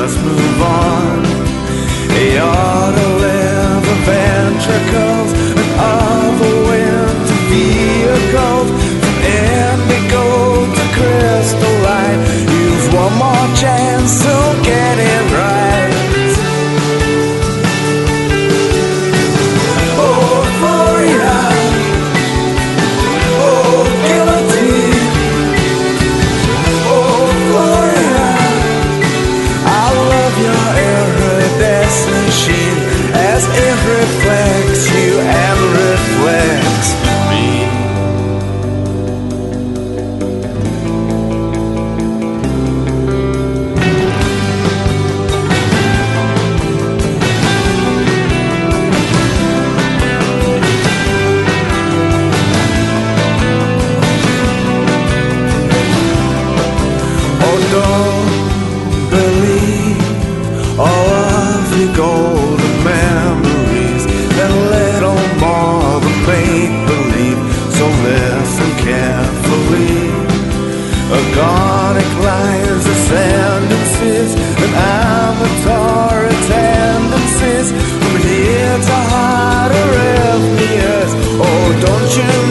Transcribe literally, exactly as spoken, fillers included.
just move on. You're to live the ventricles and other winter vehicles, from indigo to crystalline. You've one more chance to get it right. Oh, Gloria, oh, guillotine, oh, Gloria, I love your iridescent sheen, as it reflects you and reflects me. Oh, don't believe all of your golden memories, and little more than make-believe. So listen carefully. Agonic lines, ascendancies, and avatar tendencies, from here to heart arrhythmias. Oh, don't you